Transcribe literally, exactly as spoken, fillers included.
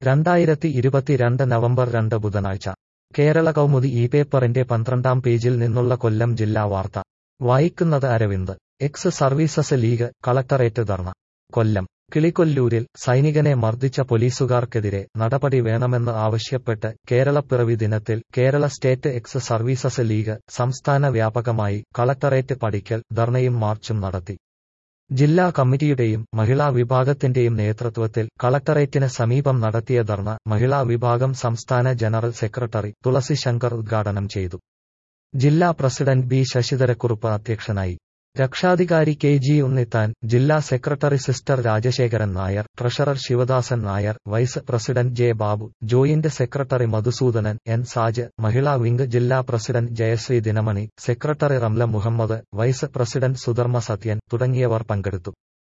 രണ്ടായിരത്തി ഇരുപത്തിരണ്ട് നവംബർ രണ്ട് ബുധനാഴ്ച കേരള കൗമുദി ഈ പേപ്പറിന്റെ പന്ത്രണ്ടാം പേജിൽ നിന്നുള്ള കൊല്ലം ജില്ലാ വാർത്ത വായിക്കുന്നത് Aravind. Ex services league collectorate dharna. Kollam കിളികൊല്ലൂരിൽ സൈനികനെ മർദ്ദിച്ച പോലീസുകാർക്കെതിരെ നടപടി വേണമെന്ന് ആവശ്യപ്പെട്ട് കേരളപ്പിറവി ദിനത്തിൽ Kerala state ex services league സംസ്ഥാന വ്യാപകമായി കളക്ടറേറ്റ് പടിക്കൽ ധർണയും മാർച്ചും നടത്തി. ജില്ലാ കമ്മിറ്റിയുടെയും മഹിളാ വിഭാഗത്തിന്റെയും നേതൃത്വത്തിൽ കളക്ടറേറ്റിന് സമീപം നടത്തിയ ധർണ മഹിളാ വിഭാഗം സംസ്ഥാന ജനറൽ സെക്രട്ടറി തുളസി ശങ്കർ ഉദ്ഘാടനം ചെയ്തു. ജില്ലാ പ്രസിഡന്റ് ബി ശശിധരക്കുറുപ്പ് അധ്യക്ഷനായി. രക്ഷാധികാരി കെ ജി ഉണ്ണിത്താൻ, ജില്ലാ secretary sister Rajasekharan Nair, treasurer Sivadasan Nair, vice president J Babu, joint secretary Madhusoodanan, N Saj, Mahila wing ജില്ലാ president Jayasree Dinamani, secretary Ramla Muhammad, vice president Sudharma Sathyan തുടങ്ങിയവർ പങ്കെടുത്തു.